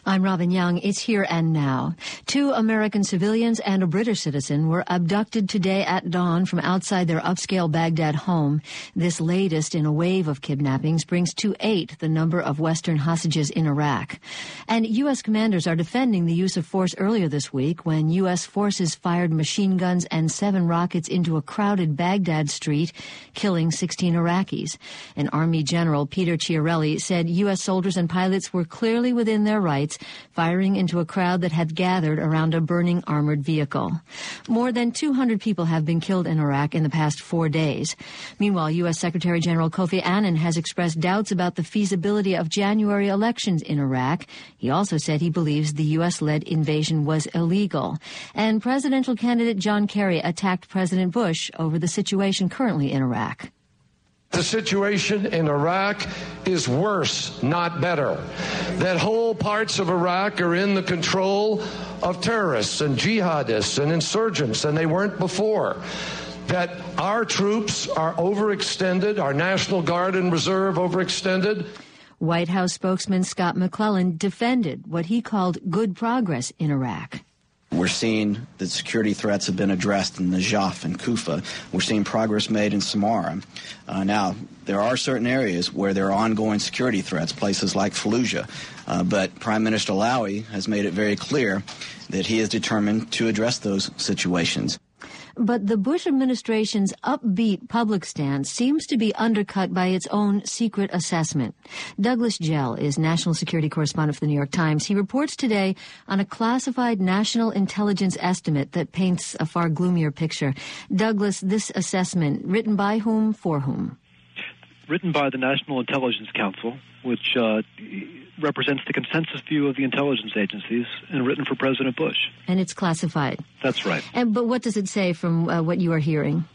I'm Robin Young. It's Here and Now. 2 American civilians and a British citizen were abducted today at dawn from outside their upscale Baghdad home. This latest in a wave of kidnappings brings to 8 the number of Western hostages in Iraq. And U.S. commanders are defending the use of force earlier this week when U.S. forces fired machine guns and 7 rockets into a crowded Baghdad street, killing 16 Iraqis. An Army General, Peter Chiarelli, said U.S. soldiers and pilots were clearly within their rights, firing into a crowd that had gathered around a burning armored vehicle. More than 200 people have been killed in Iraq in the past 4 days. Meanwhile, U.S. Secretary General Kofi Annan has expressed doubts about the feasibility of January elections in Iraq. He also said he believes the U.S.-led invasion was illegal. And presidential candidate John Kerry attacked President Bush over the situation currently in Iraq. The situation in Iraq is worse, not better. That whole parts of Iraq are in the control of terrorists and jihadists and insurgents, and they weren't before. That our troops are overextended, our National Guard and Reserve overextended. White House spokesman Scott McClellan defended what he called good progress in Iraq. We're seeing that security threats have been addressed in Najaf and Kufa. We're seeing progress made in Samarra. Now, there are certain areas where there are ongoing security threats, places like Fallujah. But Prime Minister Alawi has made it very clear that he is determined to address those situations. But the Bush administration's upbeat public stance seems to be undercut by its own secret assessment. Douglas Gell is national security correspondent for the New York Times. He reports today on a classified national intelligence estimate that paints a far gloomier picture. Douglas, this assessment, written by whom, for whom? Written by the National Intelligence Council, which represents the consensus view of the intelligence agencies, and written for President Bush. And it's classified. That's right. But what does it say from what you are hearing?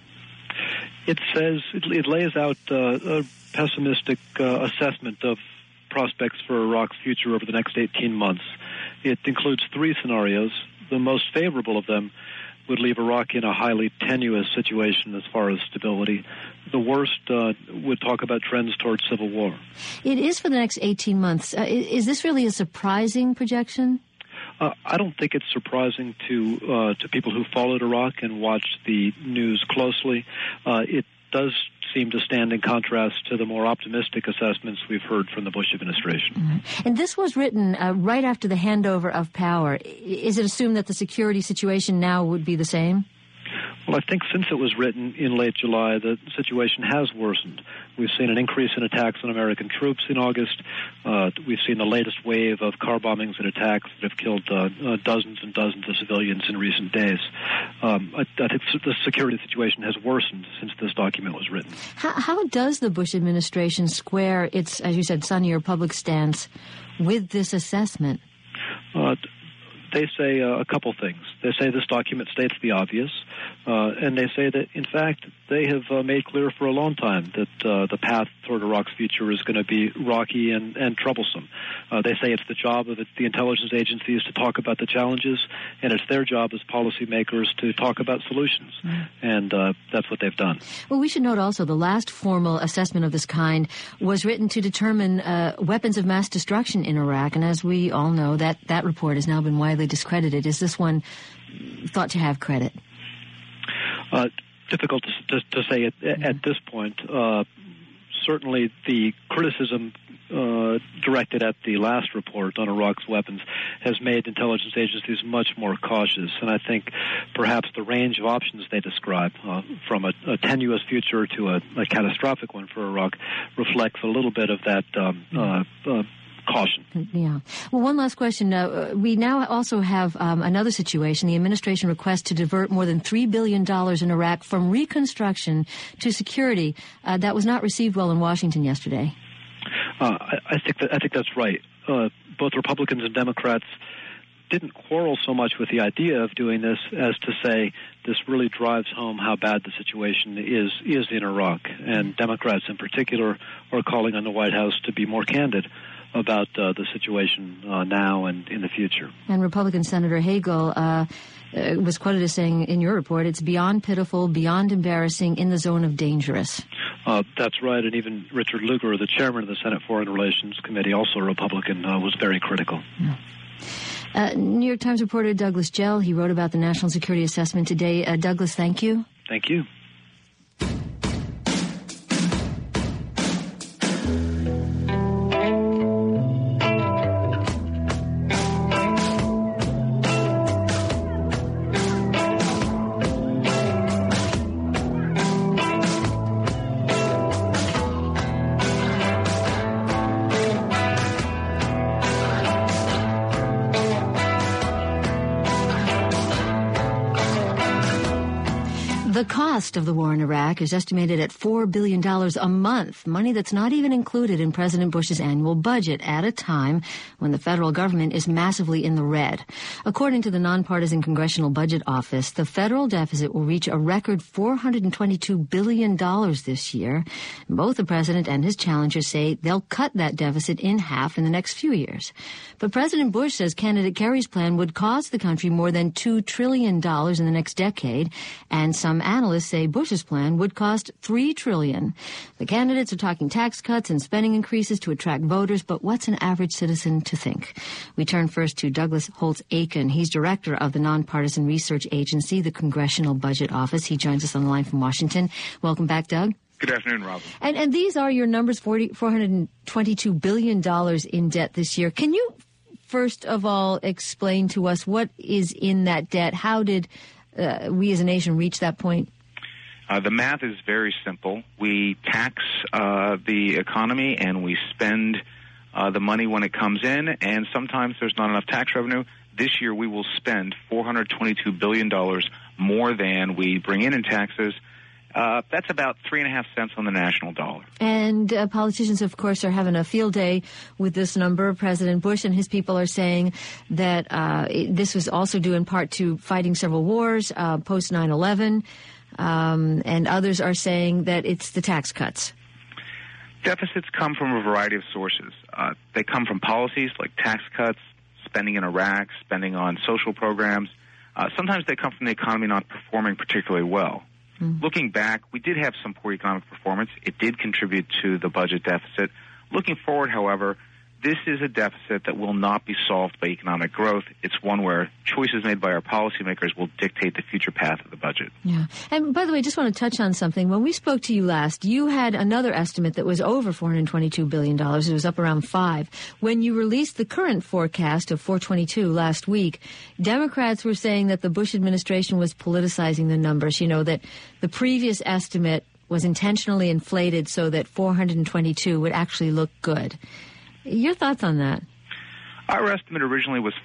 It says, it lays out a pessimistic assessment of prospects for Iraq's future over the next 18 months. It includes 3 scenarios. The most favorable of them would leave Iraq in a highly tenuous situation as far as stability. The worst would talk about trends towards civil war. It is for the next 18 months. Is this really a surprising projection? I don't think it's surprising to people who followed Iraq and watched the news closely. It does seem to stand in contrast to the more optimistic assessments we've heard from the Bush administration. Mm-hmm. And this was written right after the handover of power. Is it assumed that the security situation now would be the same? Well, I think since it was written in late July, the situation has worsened. We've seen an increase in attacks on American troops in August. We've seen the latest wave of car bombings and attacks that have killed dozens and dozens of civilians in recent days. I think the security situation has worsened since this document was written. How does the Bush administration square its, as you said, sunnier public stance with this assessment? They say a couple things. They say this document states the obvious, and they say that, in fact, they have made clear for a long time that the path toward Iraq's future is going to be rocky and troublesome. They say it's the job of the intelligence agencies to talk about the challenges, and it's their job as policymakers to talk about solutions. And that's what they've done. Well, we should note also the last formal assessment of this kind was written to determine weapons of mass destruction in Iraq, and as we all know, that report has now been widely discredited. Is this one thought to have credit? Difficult to say at this point. Certainly the criticism directed at the last report on Iraq's weapons has made intelligence agencies much more cautious. And I think perhaps the range of options they describe, from a tenuous future to a catastrophic one for Iraq, reflects a little bit of that caution. Yeah. Well, one last question. We now also have another situation. The administration requests to divert more than $3 billion in Iraq from reconstruction to security. That was not received well in Washington yesterday. I think that's right. Both Republicans and Democrats didn't quarrel so much with the idea of doing this as to say this really drives home how bad the situation is in Iraq. And Democrats in particular are calling on the White House to be more candid about the situation now and in the future. And Republican Senator Hagel was quoted as saying in your report, it's beyond pitiful, beyond embarrassing, in the zone of dangerous. That's right, and even Richard Lugar, the chairman of the Senate Foreign Relations Committee, also a Republican, was very critical. Yeah. New York Times reporter Douglas Gell, he wrote about the National Security Assessment today. Douglas, thank you. Thank you. The cost of the war in Iraq is estimated at $4 billion a month, money that's not even included in President Bush's annual budget at a time when the federal government is massively in the red. According to the Nonpartisan Congressional Budget Office, the federal deficit will reach a record $422 billion this year. Both the president and his challengers say they'll cut that deficit in half in the next few years. But President Bush says candidate Kerry's plan would cost the country more than $2 trillion in the next decade, and some analysts say Bush's plan would cost $3 trillion. The candidates are talking tax cuts and spending increases to attract voters, but what's an average citizen to think? We turn first to Douglas Holtz-Eakin. He's director of the nonpartisan research agency, the Congressional Budget Office. He joins us on the line from Washington. Welcome back, Doug. Good afternoon, Robin. And these are your numbers, $422 billion in debt this year. Can you first of all explain to us what is in that debt? How did we as a nation reach that point? The math is very simple. We tax the economy and we spend the money when it comes in, and sometimes there's not enough tax revenue. This year we will spend $422 billion more than we bring in taxes. That's about 3.5 cents on the national dollar. And politicians, of course, are having a field day with this number. President Bush and his people are saying that this was also due in part to fighting several wars post 9/11. And others are saying that it's the tax cuts. Deficits come from a variety of sources. They come from policies like tax cuts, spending in Iraq, spending on social programs. Sometimes they come from the economy not performing particularly well. Looking back, we did have some poor economic performance. It did contribute to the budget deficit. Looking forward, however, this is a deficit that will not be solved by economic growth. It's one where choices made by our policymakers will dictate the future path of the budget. Yeah. And by the way, just want to touch on something. When we spoke to you last, you had another estimate that was over $422 billion. It was up around $5 billion. When you released the current forecast of $422 last week, Democrats were saying that the Bush administration was politicizing the numbers. You know, that the previous estimate was intentionally inflated so that 422 would actually look good. Your thoughts on that? Our estimate originally was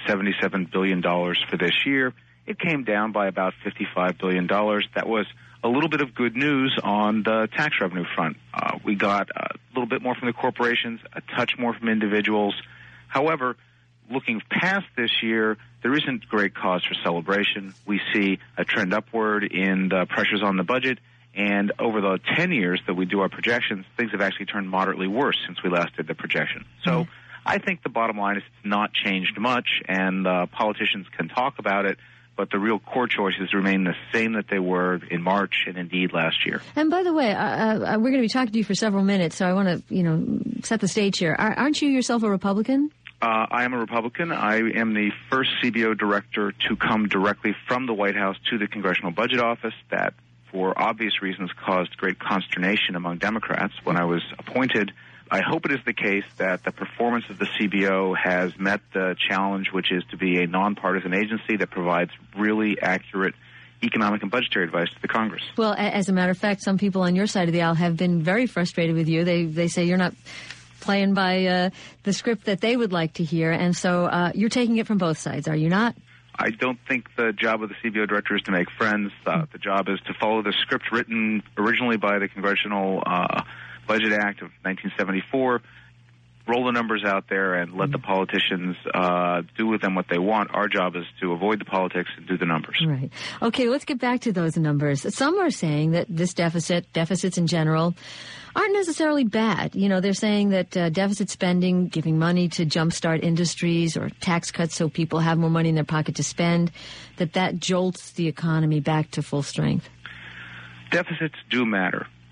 $477 billion for this year. It came down by about $55 billion. That was a little bit of good news on the tax revenue front. We got a little bit more from the corporations, a touch more from individuals. However, looking past this year, there isn't great cause for celebration. We see a trend upward in the pressures on the budget. And over the 10 years that we do our projections, things have actually turned moderately worse since we last did the projection. So I think the bottom line is it's not changed much, and politicians can talk about it, but the real core choices remain the same that they were in March and indeed last year. And by the way, we're going to be talking to you for several minutes, so I want to, set the stage here. Aren't you yourself a Republican? I am a Republican. I am the first CBO director to come directly from the White House to the Congressional Budget Office. That, for obvious reasons, caused great consternation among Democrats when I was appointed. I hope it is the case that the performance of the CBO has met the challenge, which is to be a nonpartisan agency that provides really accurate economic and budgetary advice to the Congress. Well, as a matter of fact, some people on your side of the aisle have been very frustrated with you. They say you're not playing by the script that they would like to hear, and so you're taking it from both sides, are you not? I don't think the job of the CBO director is to make friends. The job is to follow the script written originally by the Congressional Budget Act of 1974, roll the numbers out there and let the politicians do with them what they want. Our job is to avoid the politics and do the numbers. Right. Okay, let's get back to those numbers. Some are saying that this deficits in general, aren't necessarily bad. You know, they're saying that deficit spending, giving money to jumpstart industries or tax cuts so people have more money in their pocket to spend, that jolts the economy back to full strength. Deficits do matter.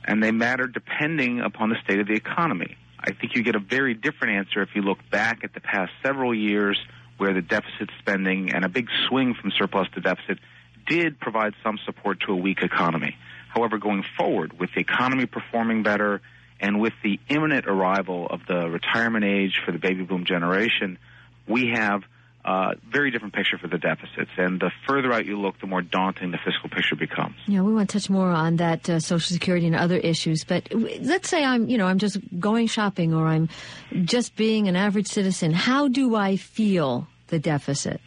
and they matter depending upon the state of the economy. I think you get a very different answer if you look back at the past several years where the deficit spending and a big swing from surplus to deficit did provide some support to a weak economy. However, going forward, with the economy performing better and with the imminent arrival of the retirement age for the baby boom generation, we have a very different picture for the deficits. And the further out you look, the more daunting the fiscal picture becomes. Yeah, we want to touch more on that Social Security and other issues. But let's say I'm just going shopping, or I'm just being an average citizen. How do I feel the deficit?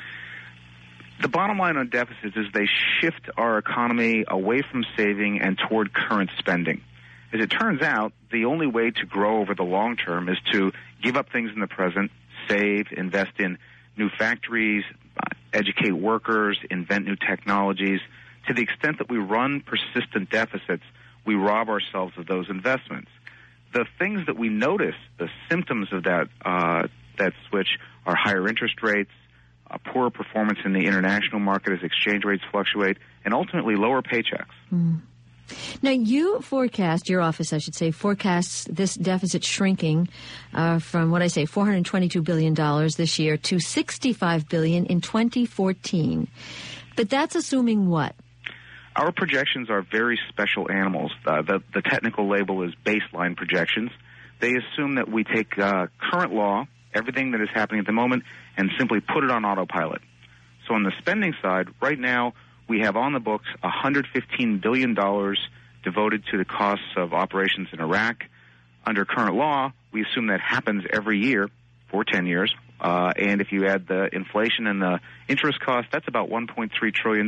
The bottom line on deficits is they shift our economy away from saving and toward current spending. As it turns out, the only way to grow over the long term is to give up things in the present, save, invest in new factories, educate workers, invent new technologies. To the extent that we run persistent deficits, we rob ourselves of those investments. The things that we notice, the symptoms of that switch, are higher interest rates, poorer performance in the international market as exchange rates fluctuate, and ultimately lower paychecks. Mm. Now, your office, I should say, forecasts this deficit shrinking from what I say, $422 billion this year to $65 billion in 2014. But that's assuming what? Our projections are very special animals. The technical label is baseline projections. They assume that we take current law, everything that is happening at the moment, and simply put it on autopilot. So on the spending side, right now, we have on the books $115 billion devoted to the costs of operations in Iraq. Under current law, we assume that happens every year for 10 years. And if you add the inflation and the interest cost, that's about $1.3 trillion.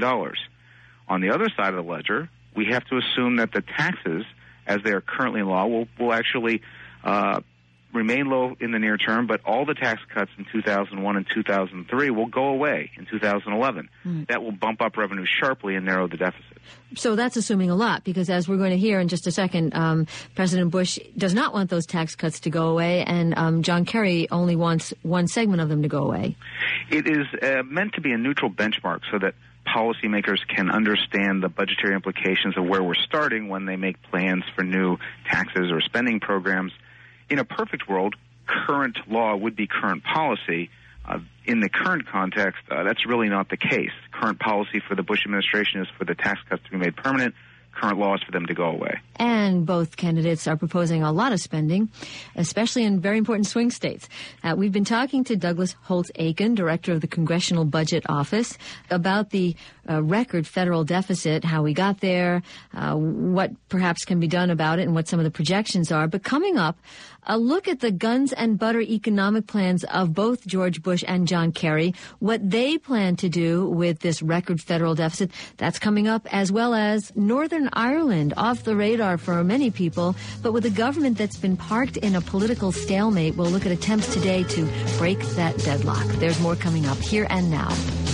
On the other side of the ledger, we have to assume that the taxes, as they are currently in law, will actually remain low in the near term, but all the tax cuts in 2001 and 2003 will go away in 2011. That will bump up revenue sharply and narrow the deficit. So that's assuming a lot, because as we're going to hear in just a second, President Bush does not want those tax cuts to go away, and John Kerry only wants one segment of them to go away. It is meant to be a neutral benchmark so that policymakers can understand the budgetary implications of where we're starting when they make plans for new taxes or spending programs. In a perfect world, current law would be current policy. In the current context, that's really not the case. Current policy for the Bush administration is for the tax cuts to be made permanent. Current law is for them to go away. And both candidates are proposing a lot of spending, especially in very important swing states. We've been talking to Douglas Holtz-Eakin, director of the Congressional Budget Office, about the record federal deficit, how we got there, what perhaps can be done about it, and what some of the projections are. But coming up, a look at the guns and butter economic plans of both George Bush and John Kerry, what they plan to do with this record federal deficit. That's coming up, as well as Northern Ireland, off the radar for many people, but with a government that's been parked in a political stalemate. We'll look at attempts today to break that deadlock. There's more coming up here and now.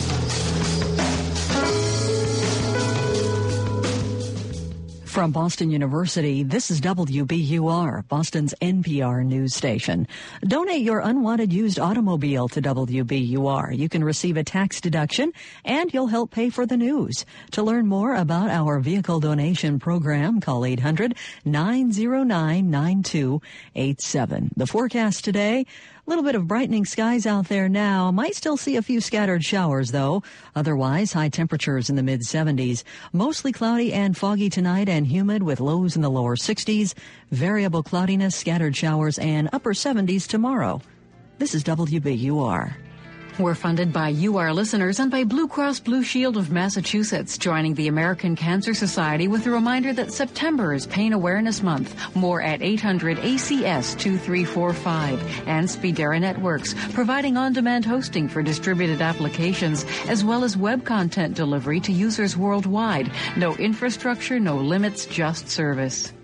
From Boston University, this is WBUR, Boston's NPR news station. Donate your unwanted used automobile to WBUR. You can receive a tax deduction, and you'll help pay for the news. To learn more about our vehicle donation program, call 800-909-9287. The forecast today, a little bit of brightening skies out there now. Might still see a few scattered showers, though. Otherwise, high temperatures in the mid-70s. Mostly cloudy and foggy tonight and humid with lows in the lower 60s. Variable cloudiness, scattered showers, and upper 70s tomorrow. This is WBUR. We're funded by you, our listeners, and by Blue Cross Blue Shield of Massachusetts, joining the American Cancer Society with a reminder that September is Pain Awareness Month. More at 800-ACS-2345. And Speedera Networks, providing on-demand hosting for distributed applications, as well as web content delivery to users worldwide. No infrastructure, no limits, just service.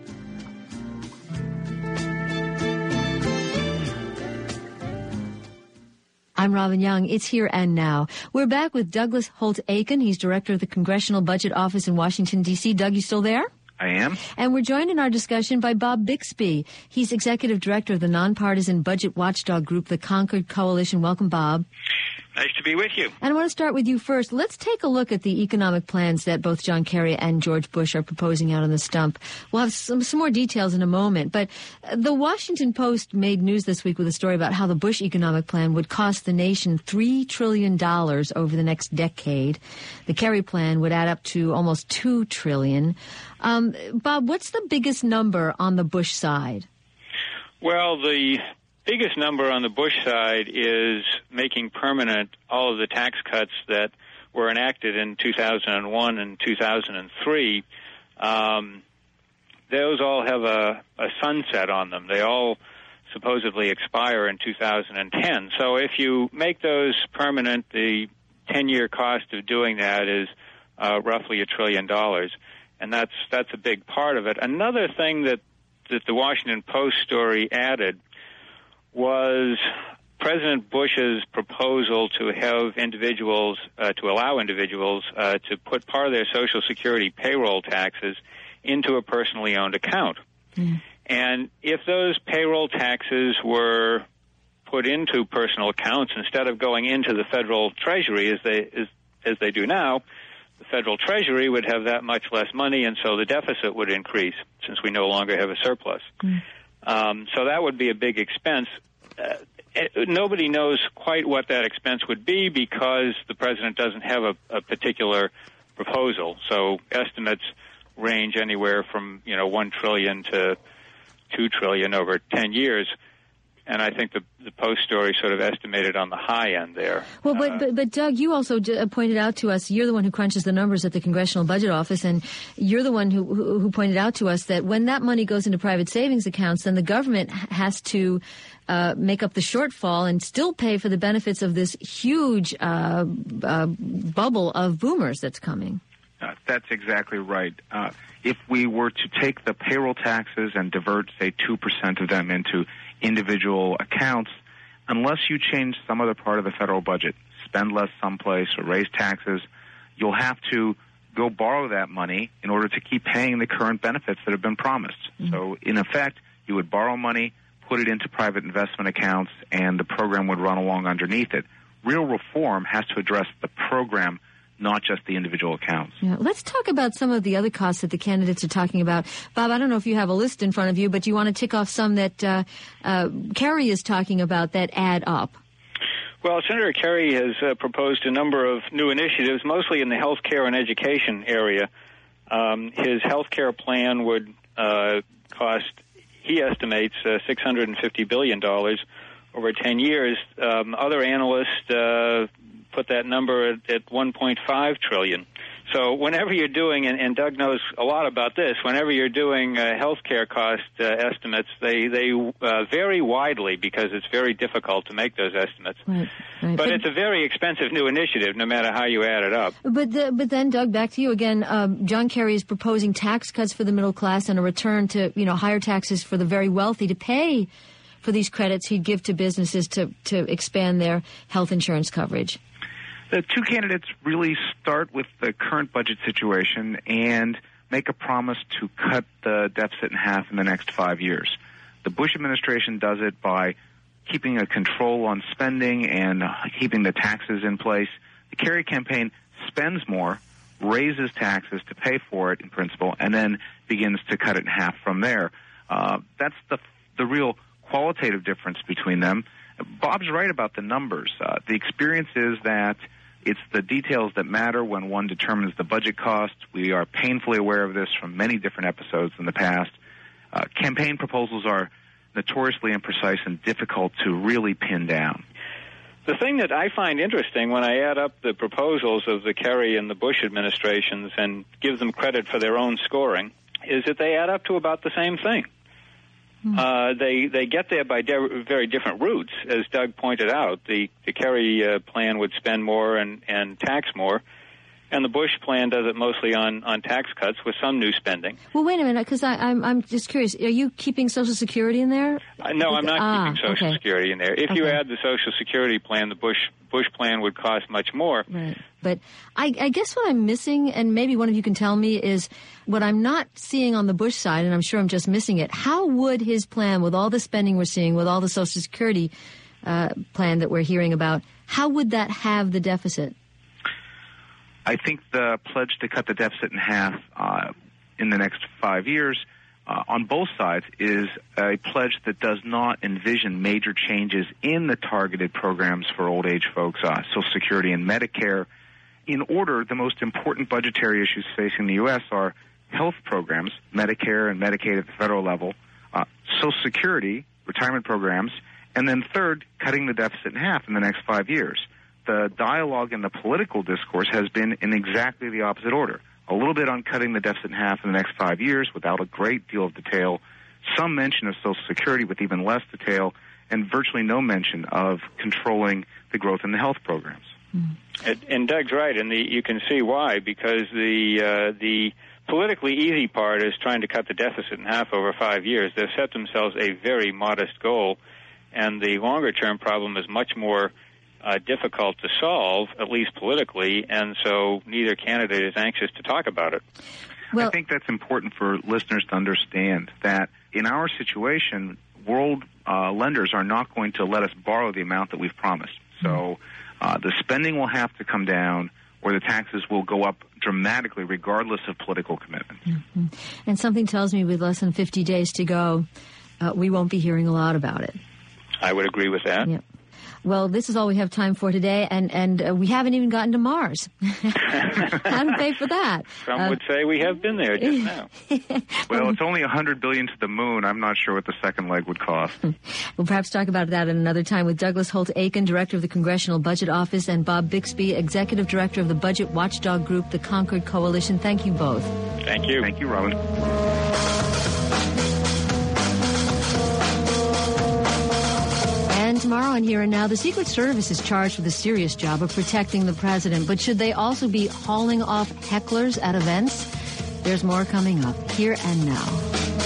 I'm Robin Young. It's Here and Now. We're back with Douglas Holtz-Eakin. He's director of the Congressional Budget Office in Washington, D.C. Doug, you still there? I am. And we're joined in our discussion by Bob Bixby. He's executive director of the nonpartisan budget watchdog group, the Concord Coalition. Welcome, Bob. Nice to be with you. And I want to start with you first. Let's take a look at the economic plans that both John Kerry and George Bush are proposing out on the stump. We'll have some more details in a moment. But the Washington Post made news this week with a story about how the Bush economic plan would cost the nation $3 trillion over the next decade. The Kerry plan would add up to almost $2 trillion. Bob, what's the biggest number on the Bush side? Well, the biggest number on the Bush side is making permanent all of the tax cuts that were enacted in 2001 and 2003. Those all have a sunset on them. They all supposedly expire in 2010. So if you make those permanent, the 10-year cost of doing that is roughly $1 trillion, and that's a big part of it. Another thing that the Washington Post story added was President Bush's proposal to have individuals, to allow individuals to put part of their Social Security payroll taxes into a personally owned account. Mm. And if those payroll taxes were put into personal accounts instead of going into the federal treasury as they do now, the federal treasury would have that much less money, and so the deficit would increase since we no longer have a surplus. Mm. So that would be a big expense. Nobody knows quite what that expense would be because the president doesn't have a particular proposal. So estimates range anywhere from $1 trillion to $2 trillion over 10 years. And I think the Post story sort of estimated on the high end there. Well, but Doug, you also pointed out to us, you're the one who crunches the numbers at the Congressional Budget Office, and you're the one who pointed out to us that when that money goes into private savings accounts, then the government has to make up the shortfall and still pay for the benefits of this huge bubble of boomers that's coming. That's exactly right. If we were to take the payroll taxes and divert, say, 2% of them into individual accounts, unless you change some other part of the federal budget, spend less someplace or raise taxes, you'll have to go borrow that money in order to keep paying the current benefits that have been promised. Mm-hmm. So, in effect, you would borrow money, put it into private investment accounts, and the program would run along underneath it. Real reform has to address the program, not just the individual accounts. Yeah. Let's talk about some of the other costs that the candidates are talking about. Bob, I don't know if you have a list in front of you, but you want to tick off some that Kerry is talking about that add up. Well, Senator Kerry has proposed a number of new initiatives, mostly in the health care and education area. His health care plan would cost, he estimates, $650 billion over 10 years. Other analysts put that number at $1.5 trillion. So whenever you're doing, and Doug knows a lot about this, whenever you're doing healthcare cost estimates, they vary widely because it's very difficult to make those estimates. Right. But it's a very expensive new initiative, no matter how you add it up. But then, Doug, back to you again. John Kerry is proposing tax cuts for the middle class and a return to higher taxes for the very wealthy to pay for these credits he'd give to businesses to expand their health insurance coverage. The two candidates really start with the current budget situation and make a promise to cut the deficit in half in the next 5 years. The Bush administration does it by keeping a control on spending and keeping the taxes in place. The Kerry campaign spends more, raises taxes to pay for it in principle, and then begins to cut it in half from there. That's the real qualitative difference between them. Bob's right about the numbers. The experience is that it's the details that matter when one determines the budget cost. We are painfully aware of this from many different episodes in the past. Campaign proposals are notoriously imprecise and difficult to really pin down. The thing that I find interesting when I add up the proposals of the Kerry and the Bush administrations and give them credit for their own scoring is that they add up to about the same thing. They get there by very different routes, as Doug pointed out. The Kerry plan would spend more and tax more, and the Bush plan does it mostly on tax cuts with some new spending. Well, wait a minute, because I'm just curious. Are you keeping Social Security in there? No, I'm not keeping Social Security in there. If you add the Social Security plan, the Bush plan would cost much more. Right. But I guess what I'm missing, and maybe one of you can tell me, is what I'm not seeing on the Bush side, and I'm sure I'm just missing it. How would his plan, with all the spending we're seeing, with all the Social Security plan that we're hearing about, how would that halve the deficit? I think the pledge to cut the deficit in half in the next 5 years on both sides is a pledge that does not envision major changes in the targeted programs for old age folks, Social Security and Medicare. In order, the most important budgetary issues facing the U.S. are health programs, Medicare and Medicaid at the federal level, Social Security, retirement programs, and then third, cutting the deficit in half in the next 5 years. The dialogue in the political discourse has been in exactly the opposite order. A little bit on cutting the deficit in half in the next 5 years without a great deal of detail, some mention of Social Security with even less detail, and virtually no mention of controlling the growth in the health programs. And Doug's right, and you can see why, because the politically easy part is trying to cut the deficit in half over 5 years. They've set themselves a very modest goal, and the longer-term problem is much more difficult to solve, at least politically, and so neither candidate is anxious to talk about it. Well, I think that's important for listeners to understand that in our situation, world lenders are not going to let us borrow the amount that we've promised. So the spending will have to come down, or the taxes will go up dramatically regardless of political commitment. Mm-hmm. And something tells me with less than 50 days to go, we won't be hearing a lot about it. I would agree with that. Yeah. Well, this is all we have time for today, and we haven't even gotten to Mars. How to pay for that? Some would say we have been there just now. Well, it's only $100 billion to the moon. I'm not sure what the second leg would cost. We'll perhaps talk about that at another time with Douglas Holt-Aiken, Director of the Congressional Budget Office, and Bob Bixby, Executive Director of the Budget Watchdog Group, the Concord Coalition. Thank you both. Thank you. Thank you, Robin. And tomorrow on Here and Now, the Secret Service is charged with a serious job of protecting the president. But should they also be hauling off hecklers at events? There's more coming up. Here and Now.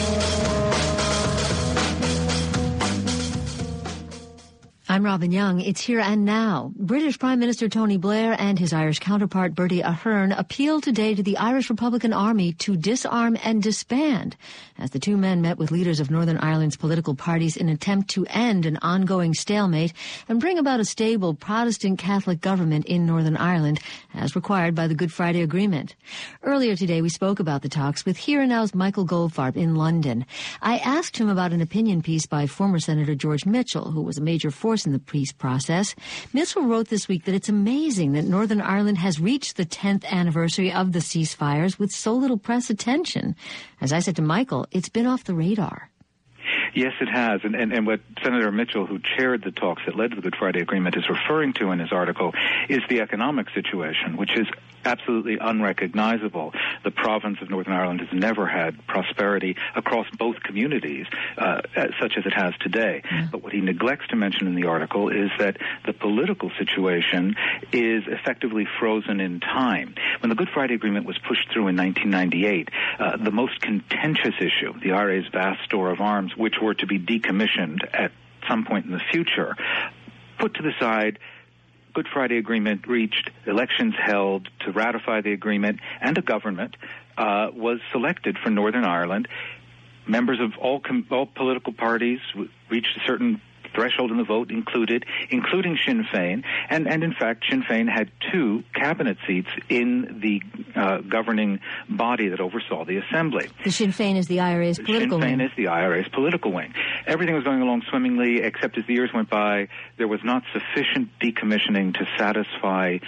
I'm Robin Young. It's Here and Now. British Prime Minister Tony Blair and his Irish counterpart Bertie Ahern appealed today to the Irish Republican Army to disarm and disband as the two men met with leaders of Northern Ireland's political parties in an attempt to end an ongoing stalemate and bring about a stable Protestant Catholic government in Northern Ireland as required by the Good Friday Agreement. Earlier today we spoke about the talks with Here and Now's Michael Goldfarb in London. I asked him about an opinion piece by former Senator George Mitchell, who was a major force in the peace process. Mitchell wrote this week that it's amazing that Northern Ireland has reached the 10th anniversary of the ceasefires with so little press attention. As I said to Michael, it's been off the radar. Yes, it has. And what Senator Mitchell, who chaired the talks that led to the Good Friday Agreement, is referring to in his article is the economic situation, which is absolutely unrecognizable. The province of Northern Ireland has never had prosperity across both communities, such as it has today. Mm. But what he neglects to mention in the article is that the political situation is effectively frozen in time. When the Good Friday Agreement was pushed through in 1998, the most contentious issue, the IRA's vast store of arms, which were to be decommissioned at some point in the future, put to the side, Good Friday Agreement reached, elections held to ratify the agreement, and a government was selected for Northern Ireland. Members of all political parties reached a certain threshold in the vote, including Sinn Féin, and in fact Sinn Féin had 2 cabinet seats in the governing body that oversaw the assembly. The Sinn Féin is the IRA's political wing. Sinn Féin is the IRA's political wing. Everything was going along swimmingly, except as the years went by, there was not sufficient decommissioning to satisfy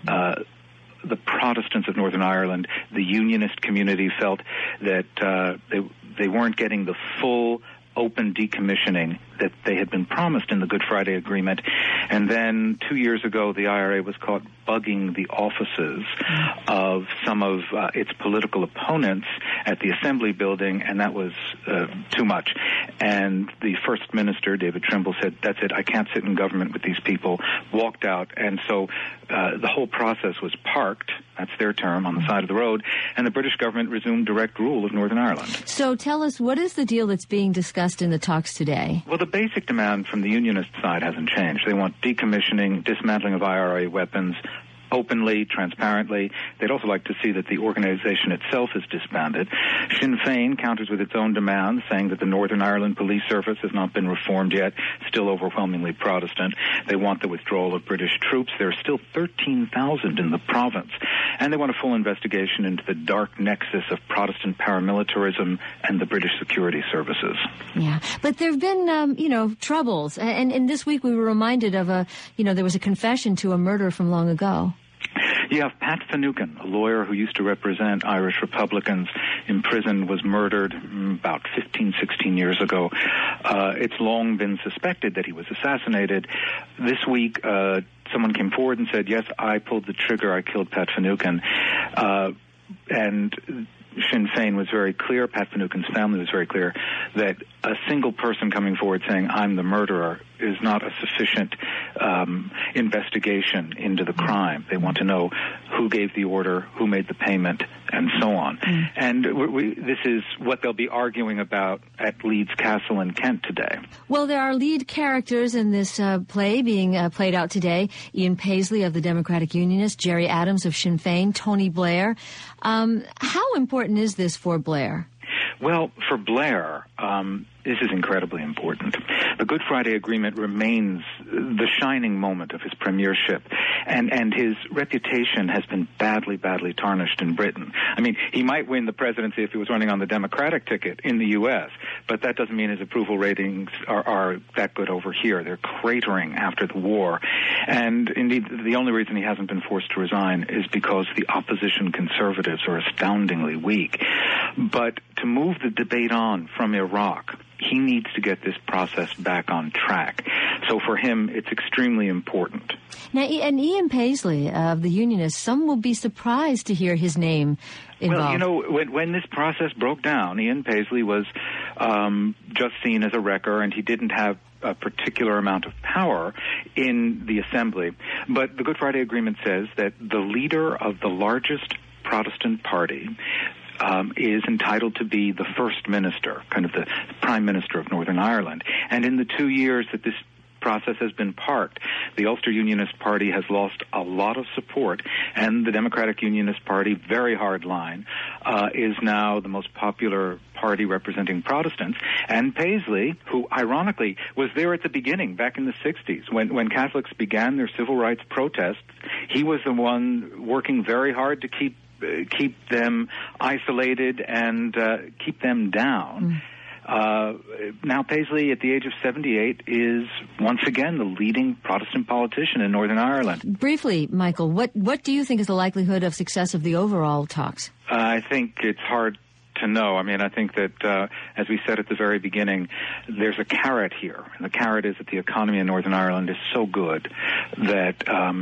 the Protestants of Northern Ireland. The Unionist community felt that they weren't getting the full open decommissioning that they had been promised in the Good Friday Agreement. And then 2 years ago, the IRA was caught bugging the offices of some of its political opponents at the Assembly building, and that was too much. And the First Minister, David Trimble, said, "That's it, I can't sit in government with these people," walked out. And so the whole process was parked, that's their term, on the side of the road, and the British government resumed direct rule of Northern Ireland. So tell us, what is the deal that's being discussed in the talks today? Well, the basic demand from the Unionist side hasn't changed. They want decommissioning, dismantling of IRA weapons, openly, transparently. They'd also like to see that the organization itself is disbanded. Sinn Féin counters with its own demands, saying that the Northern Ireland Police Service has not been reformed yet, still overwhelmingly Protestant. They want the withdrawal of British troops. There are still 13,000 in the province. And they want a full investigation into the dark nexus of Protestant paramilitarism and the British security services. Yeah, but there have been, troubles. And this week we were reminded of there was a confession to a murder from long ago. You have Pat Finucane, a lawyer who used to represent Irish Republicans in prison, was murdered about 15, 16 years ago. It's long been suspected that he was assassinated. This week, someone came forward and said, yes, I pulled the trigger, I killed Pat Finucane. And Sinn Féin was very clear, Pat Finucane's family was very clear, that a single person coming forward saying, I'm the murderer, is not a sufficient investigation into the crime. They want to know who gave the order, who made the payment, and so on. And this is what they'll be arguing about at Leeds Castle in Kent today. Well, there are lead characters in this play being played out today. Ian Paisley of the Democratic Unionists, Gerry Adams of Sinn Féin, Tony Blair. How important is this for Blair? Well, for Blair, this is incredibly important. The Good Friday Agreement remains the shining moment of his premiership, and his reputation has been badly, badly tarnished in Britain. I mean, he might win the presidency if he was running on the Democratic ticket in the U.S., but that doesn't mean his approval ratings are that good over here. They're cratering after the war. And indeed, the only reason he hasn't been forced to resign is because the opposition Conservatives are astoundingly weak. But to move the debate on from Iraq, he needs to get this process back on track. So for him, it's extremely important. Now, and Ian Paisley of the Unionists, some will be surprised to hear his name involved. Well, when this process broke down, Ian Paisley was just seen as a wrecker, and he didn't have a particular amount of power in the Assembly. But the Good Friday Agreement says that the leader of the largest Protestant party is entitled to be the first minister, kind of the prime minister of Northern Ireland. And in the 2 years that this process has been parked, the Ulster Unionist Party has lost a lot of support, and the Democratic Unionist Party, very hard line, is now the most popular party representing Protestants. And Paisley, who ironically was there at the beginning, back in the 60s, when Catholics began their civil rights protests, he was the one working very hard to keep them isolated and keep them down. Now Paisley, at the age of 78, is once again the leading Protestant politician in Northern Ireland. Briefly, Michael, what do you think is the likelihood of success of the overall talks? I think it's hard to know. I mean, I think that, as we said at the very beginning, there's a carrot here. And the carrot is that the economy in Northern Ireland is so good that,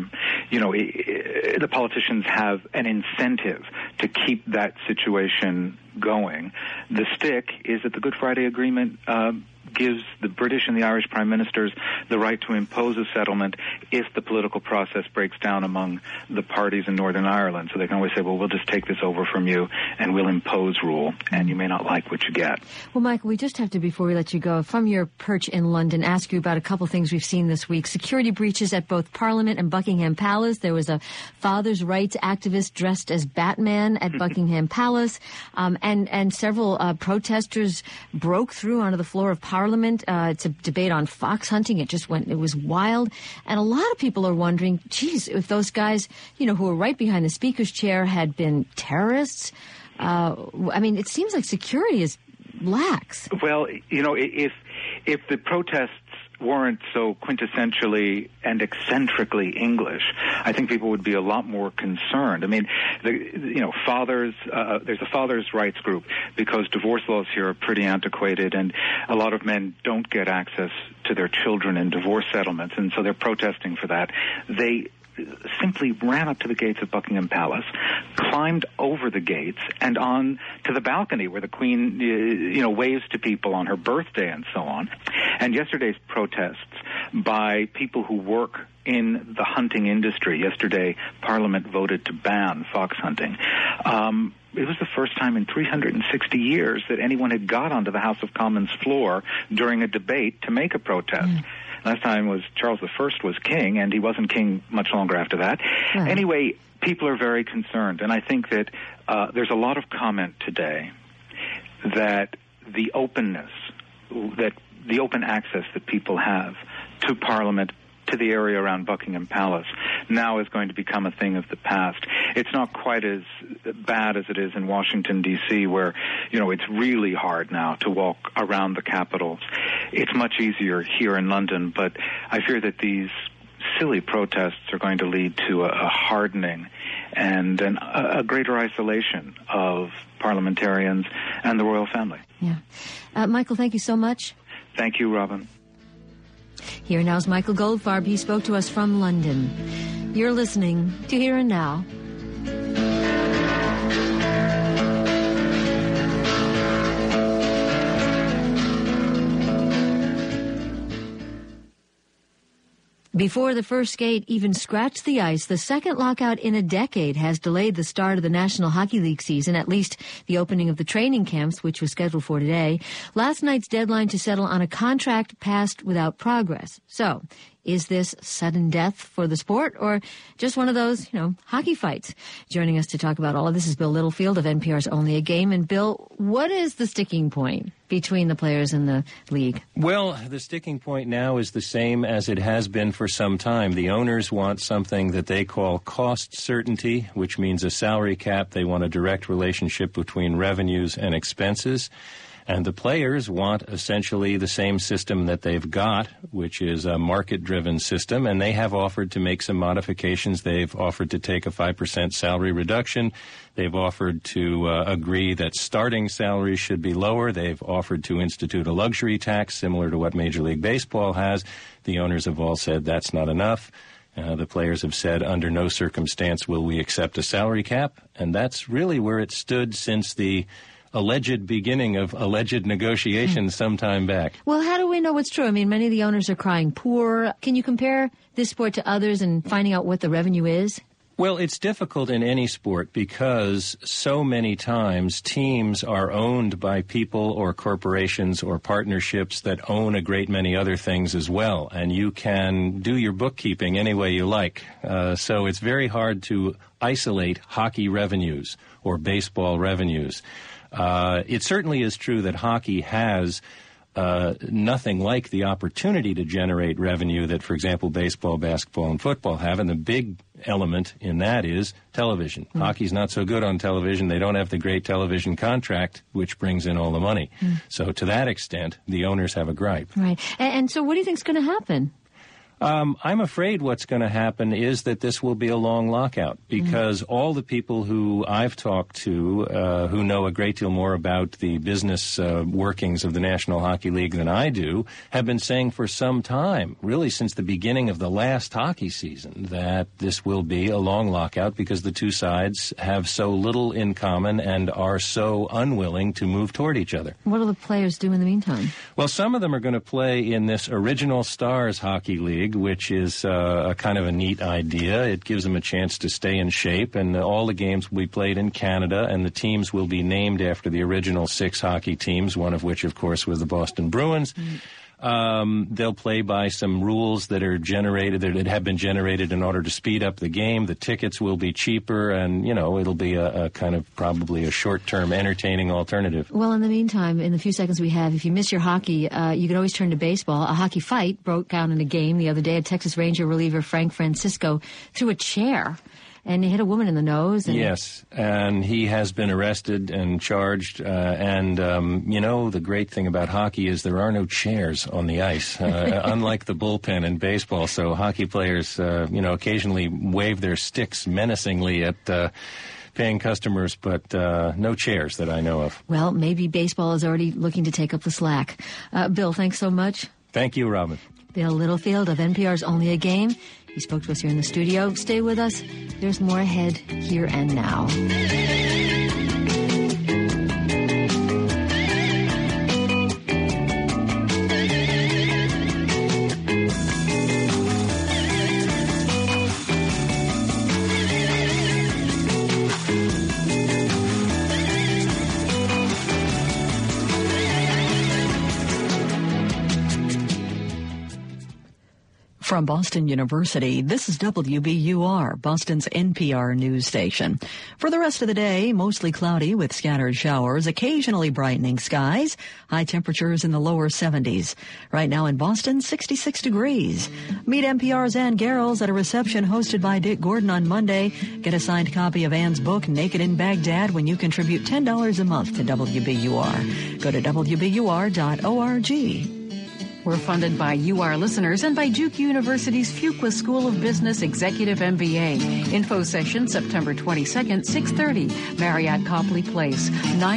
the politicians have an incentive to keep that situation going. The stick is that the Good Friday Agreement gives the British and the Irish prime ministers the right to impose a settlement if the political process breaks down among the parties in Northern Ireland. So they can always say, well, we'll just take this over from you and we'll impose rule, and you may not like what you get. Well, Michael, we just have to, before we let you go, from your perch in London, ask you about a couple things we've seen this week. Security breaches at both Parliament and Buckingham Palace. There was a father's rights activist dressed as Batman at Buckingham Palace, and several protesters broke through onto the floor of Parliament. It's a debate on fox hunting. It was wild. And a lot of people are wondering, geez, if those guys, who were right behind the Speaker's chair had been terrorists. It seems like security is lax. Well, if the protests weren't so quintessentially and eccentrically English, I think people would be a lot more concerned. I mean, fathers, there's a fathers' rights group because divorce laws here are pretty antiquated, and a lot of men don't get access to their children in divorce settlements, and so they're protesting for that. They simply ran up to the gates of Buckingham Palace, climbed over the gates, and on to the balcony where the Queen, waves to people on her birthday and so on. And yesterday's protests by people who work in the hunting industry, yesterday Parliament voted to ban fox hunting. It was the first time in 360 years that anyone had got onto the House of Commons floor during a debate to make a protest. Last time was Charles I was king, and he wasn't king much longer after that. Right. Anyway, people are very concerned, and I think that there's a lot of comment today that the openness, that the open access that people have to Parliament, to the area around Buckingham Palace, now is going to become a thing of the past. It's not quite as bad as it is in Washington, D.C., where, it's really hard now to walk around the Capitol. It's much easier here in London, but I fear that these silly protests are going to lead to a hardening and a greater isolation of parliamentarians and the royal family. Yeah. Michael, thank you so much. Thank you, Robin. Here now is Michael Goldfarb. He spoke to us from London. You're listening to Here and Now. Before the first skate even scratched the ice, the second lockout in a decade has delayed the start of the National Hockey League season, at least the opening of the training camps, which was scheduled for today. Last night's deadline to settle on a contract passed without progress. So, is this sudden death for the sport or just one of those, hockey fights? Joining us to talk about all of this is Bill Littlefield of NPR's Only a Game. And Bill, what is the sticking point between the players and the league? Well, the sticking point now is the same as it has been for some time. The owners want something that they call cost certainty, which means a salary cap. They want a direct relationship between revenues and expenses. And the players want essentially the same system that they've got, which is a market-driven system, and they have offered to make some modifications. They've offered to take a 5% salary reduction. They've offered to agree that starting salaries should be lower. They've offered to institute a luxury tax similar to what Major League Baseball has. The owners have all said that's not enough. The players have said under no circumstance will we accept a salary cap, and that's really where it stood since the alleged beginning of alleged negotiations some time back. Well, how do we know what's true? I mean, many of the owners are crying poor. Can you compare this sport to others and finding out what the revenue is? Well, it's difficult in any sport because so many times teams are owned by people or corporations or partnerships that own a great many other things as well, and you can do your bookkeeping any way you like. So it's very hard to isolate hockey revenues or baseball revenues. It certainly is true that hockey has nothing like the opportunity to generate revenue that, for example, baseball, basketball, and football have, and the big element in that is television. Hockey's not so good on television. They don't have the great television contract, which brings in all the money. So to that extent, the owners have a gripe. Right. And so what do you think is going to happen? I'm afraid what's going to happen is that this will be a long lockout because all the people who I've talked to who know a great deal more about the business workings of the National Hockey League than I do have been saying for some time, really since the beginning of the last hockey season, that this will be a long lockout because the two sides have so little in common and are so unwilling to move toward each other. What do the players do in the meantime? Well, some of them are going to play in this Original Stars Hockey League, which is a kind of a neat idea. It gives them a chance to stay in shape, and all the games will be played in Canada, and the teams will be named after the original 6 hockey teams, one of which, of course, was the Boston Bruins. They'll play by some rules that are generated, that have been generated in order to speed up the game. The tickets will be cheaper, and, it'll be a kind of probably a short-term entertaining alternative. Well, in the meantime, in the few seconds we have, if you miss your hockey, you can always turn to baseball. A hockey fight broke out in a game the other day. A Texas Ranger reliever, Frank Francisco, threw a chair and he hit a woman in the nose. Yes, and he has been arrested and charged. The great thing about hockey is there are no chairs on the ice, unlike the bullpen in baseball. So hockey players, occasionally wave their sticks menacingly at paying customers, but no chairs that I know of. Well, maybe baseball is already looking to take up the slack. Bill, thanks so much. Thank you, Robin. Bill Littlefield of NPR's Only a Game. He spoke to us here in the studio. Stay with us. There's more ahead, here and now. From Boston University, this is WBUR, Boston's NPR news station. For the rest of the day, mostly cloudy with scattered showers, occasionally brightening skies, high temperatures in the lower 70s. Right now in Boston, 66 degrees. Meet NPR's Ann Garrels at a reception hosted by Dick Gordon on Monday. Get a signed copy of Ann's book, Naked in Baghdad, when you contribute $10 a month to WBUR. Go to WBUR.org. We're funded by UR listeners and by Duke University's Fuqua School of Business Executive MBA. Info session September 22nd, 6:30, Marriott Copley Place,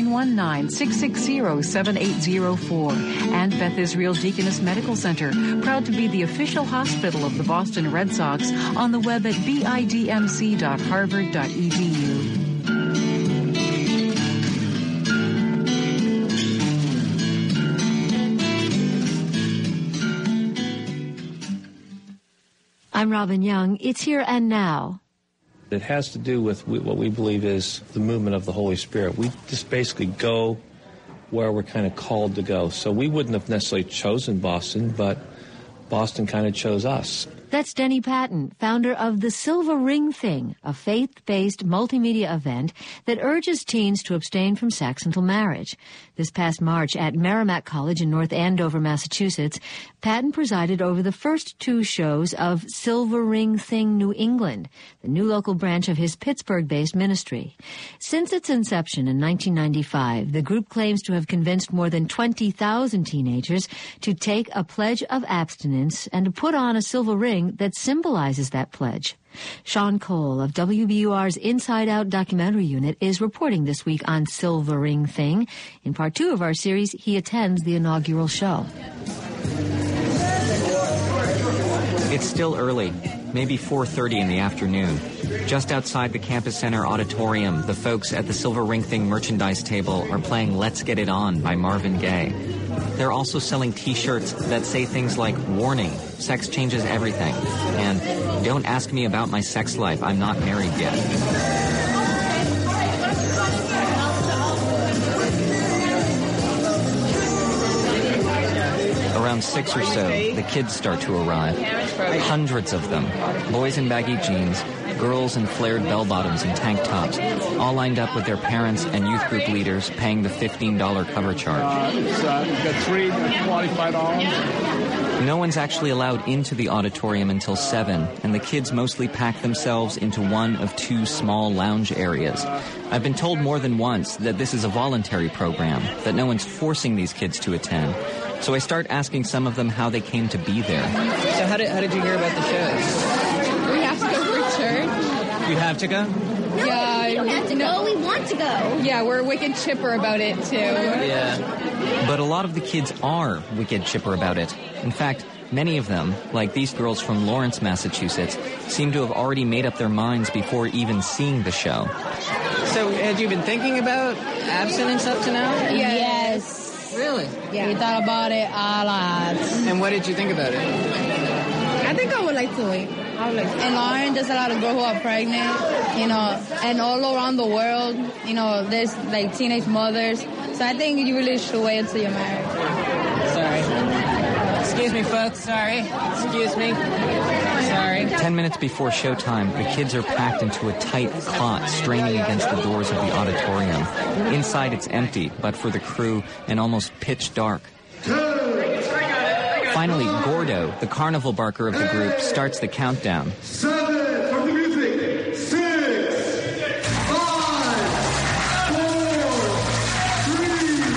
919-660-7804. And Beth Israel Deaconess Medical Center, proud to be the official hospital of the Boston Red Sox, on the web at bidmc.harvard.edu. I'm Robin Young. It's Here and Now. It has to do with what we believe is the movement of the Holy Spirit. We just basically go where we're kind of called to go. So we wouldn't have necessarily chosen Boston, but Boston kind of chose us. That's Denny Patton, founder of The Silver Ring Thing, a faith-based multimedia event that urges teens to abstain from sex until marriage. This past March at Merrimack College in North Andover, Massachusetts, Patton presided over the first two shows of Silver Ring Thing New England, the new local branch of his Pittsburgh-based ministry. Since its inception in 1995, the group claims to have convinced more than 20,000 teenagers to take a pledge of abstinence and to put on a silver ring that symbolizes that pledge. Sean Cole of WBUR's Inside Out documentary unit is reporting this week on Silver Ring Thing. In part 2 of our series, he attends the inaugural show. It's still early, maybe 4:30 in the afternoon. Just outside the Campus Center auditorium, the folks at the Silver Ring Thing merchandise table are playing Let's Get It On by Marvin Gaye. They're also selling T-shirts that say things like, "Warning, sex changes everything," and "Don't ask me about my sex life, I'm not married yet." Around 6 or so, the kids start to arrive. Hundreds of them. Boys in baggy jeans, girls in flared bell-bottoms and tank tops, all lined up with their parents and youth group leaders paying the $15 cover charge. Got 3 $45. No one's actually allowed into the auditorium until 7, and the kids mostly pack themselves into one of 2 small lounge areas. I've been told more than once that this is a voluntary program, that no one's forcing these kids to attend. So I start asking some of them how they came to be there. So how did you hear about the shows? We have to go for church. You have to go? No, we don't have to go. We want to go. Yeah, we're wicked chipper about it, too. Yeah. But a lot of the kids are wicked chipper about it. In fact, many of them, like these girls from Lawrence, Massachusetts, seem to have already made up their minds before even seeing the show. So had you been thinking about abstinence up to now? Yes. Really? Yeah. We thought about it a lot. And what did you think about it? I think I would like to wait. I would like to. And Lauren, there's a lot of girls who are pregnant, and all around the world, there's like teenage mothers. So I think you really should wait until you're married. Sorry. Excuse me, folks. Sorry. Excuse me. Sorry. 10 minutes before showtime, the kids are packed into a tight clot straining against the doors of the auditorium. Inside it's empty, but for the crew, and almost pitch dark. Finally, Gordo, the carnival barker of the group, starts the countdown. 7 from the music. 6, 5, 4, 3,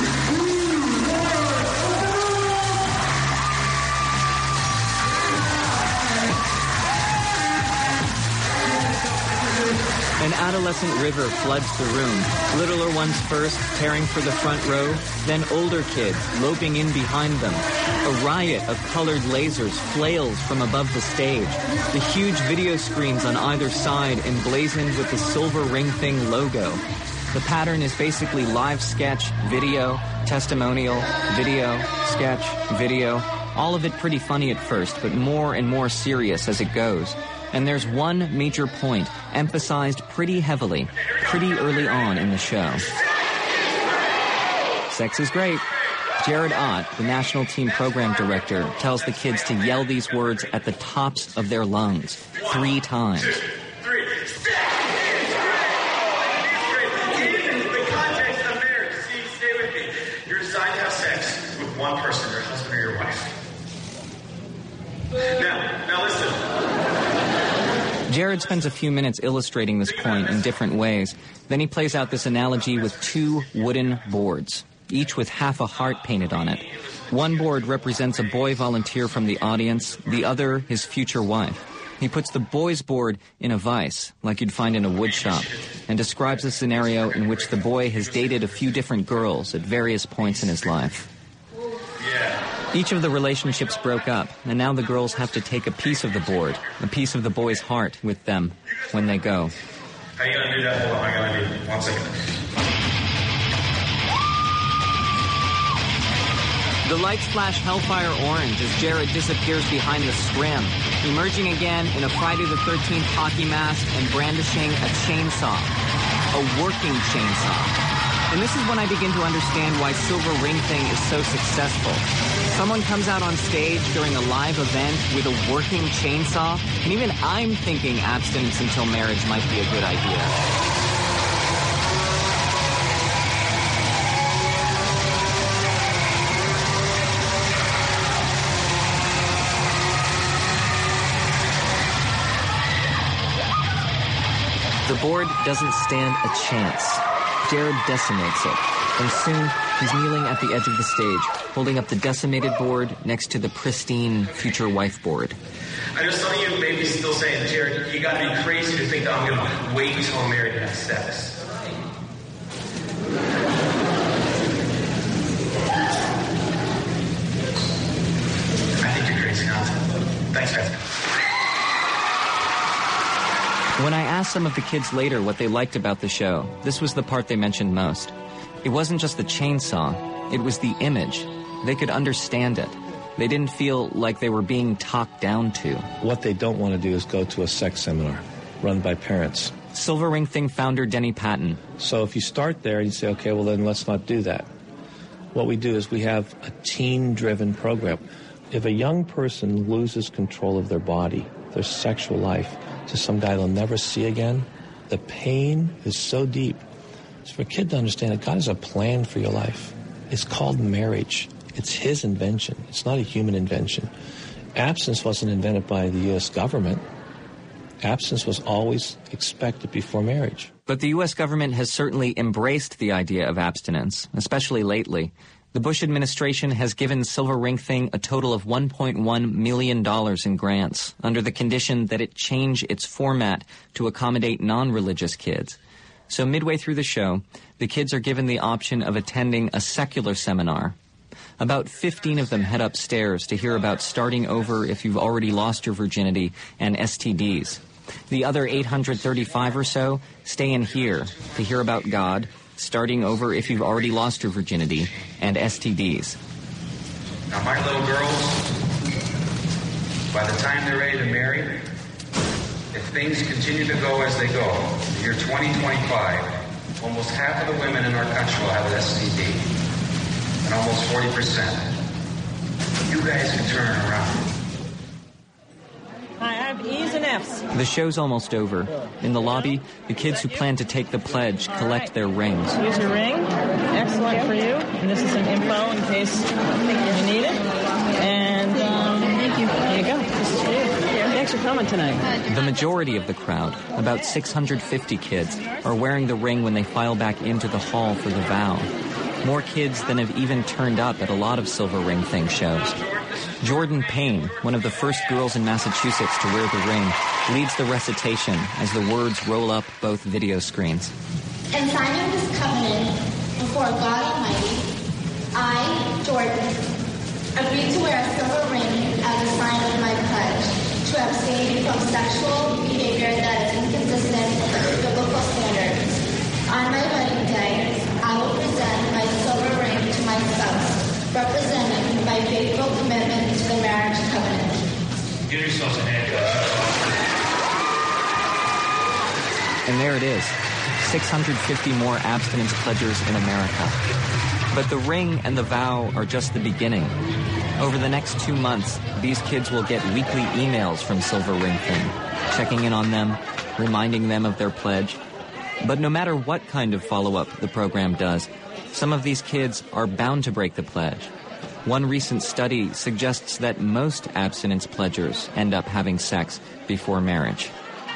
2, 1. An adolescent river floods the room. Littler ones first, tearing for the front row, then older kids, loping in behind them. A riot of colored lasers flails from above the stage. The huge video screens on either side emblazoned with the Silver Ring Thing logo. The pattern is basically live sketch, video, testimonial, video, sketch, video. All of it pretty funny at first, but more and more serious as it goes. And there's one major point, emphasized pretty heavily, pretty early on in the show. Sex is great. Jared Ott, the national team program director, tells the kids to yell these words at the tops of their lungs 3 times. 2, 3. The context of marriage. Stay with me. You're designed to have sex with one person, your husband or your wife. Now listen. Jared spends a few minutes illustrating this point in different ways. Then he plays out this analogy with 2 wooden boards, each with half a heart painted on it. One board represents a boy volunteer from the audience, the other his future wife. He puts the boy's board in a vise, like you'd find in a wood shop, and describes a scenario in which the boy has dated a few different girls at various points in his life. Each of the relationships broke up, and now the girls have to take a piece of the board, a piece of the boy's heart with them when they go. How you gonna do that? Hold on, I gotta do 1 second. The lights flash hellfire orange as Jared disappears behind the scrim, emerging again in a Friday the 13th hockey mask and brandishing a chainsaw, a working chainsaw. And this is when I begin to understand why Silver Ring Thing is so successful. Someone comes out on stage during a live event with a working chainsaw, and even I'm thinking abstinence until marriage might be a good idea. The board doesn't stand a chance. Jared decimates it, and soon he's kneeling at the edge of the stage, holding up the decimated board next to the pristine future wife board. I know some of you may be still saying, Jared, you gotta be crazy to think that I'm gonna wait until I'm married to have sex. I think you're crazy now. Thanks, guys. When I asked some of the kids later what they liked about the show, this was the part they mentioned most. It wasn't just the chainsaw, it was the image. They could understand it. They didn't feel like they were being talked down to. What they don't want to do is go to a sex seminar run by parents. Silver Ring Thing founder Denny Patton. So if you start there and you say, okay, well then let's not do that. What we do is we have a teen-driven program. If a young person loses control of their body, their sexual life, to some guy they'll never see again, the pain is so deep. So for a kid to understand that God has a plan for your life. It's called marriage. It's his invention. It's not a human invention. Abstinence wasn't invented by the U.S. government. Abstinence was always expected before marriage. But the U.S. government has certainly embraced the idea of abstinence, especially lately. The Bush administration has given Silver Ring Thing a total of $1.1 million in grants under the condition that it change its format to accommodate non-religious kids. So midway through the show, the kids are given the option of attending a secular seminar. About 15 of them head upstairs to hear about starting over if you've already lost your virginity and STDs. The other 835 or so stay in here to hear about God, starting over if you've already lost your virginity, and STDs. Now, my little girls, by the time they're ready to marry, if things continue to go as they go, the year 2025, almost half of the women in our country will have an STD, and almost 40%. You guys can turn it around. I have E's and F's. The show's almost over. In the lobby, the kids who plan to take the pledge collect their rings. Here's your ring. Excellent for you. And this is some info in case you need it. And thank you. There you go. This is for you. Thanks for coming tonight. The majority of the crowd, about 650 kids, are wearing the ring when they file back into the hall for the vow. More kids than have even turned up at a lot of Silver Ring Thing shows. Jordan Payne, one of the first girls in Massachusetts to wear the ring, leads the recitation as the words roll up both video screens. In signing this covenant before God Almighty, I, Jordan, agree to wear a silver ring as a sign of my pledge to abstain from sexual behavior that is inconsistent with biblical standards. On my wedding day, I will present my silver ring to my spouse, representing my faithful commitment to the marriage covenant. Give yourselves a hand, guys. And there it is. 650 more abstinence pledgers in America. But the ring and the vow are just the beginning. Over the next 2 months, these kids will get weekly emails from Silver Ring Thing, checking in on them, reminding them of their pledge. But no matter what kind of follow-up the program does, some of these kids are bound to break the pledge. One recent study suggests that most abstinence pledgers end up having sex before marriage.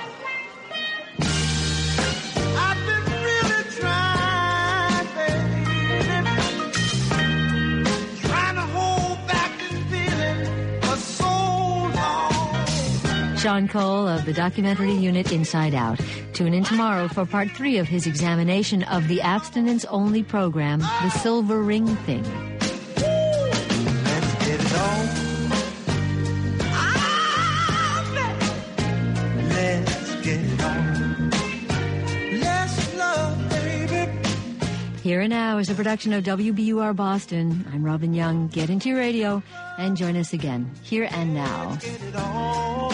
Sean Cole of the documentary unit Inside Out. Tune in tomorrow for part 3 of his examination of the abstinence-only program, The Silver Ring Thing. Let's get it on. Let's get it on. Let's love, baby. Here and Now is a production of WBUR Boston. I'm Robin Young. Get into your radio and join us again, Here and Now. Get it on.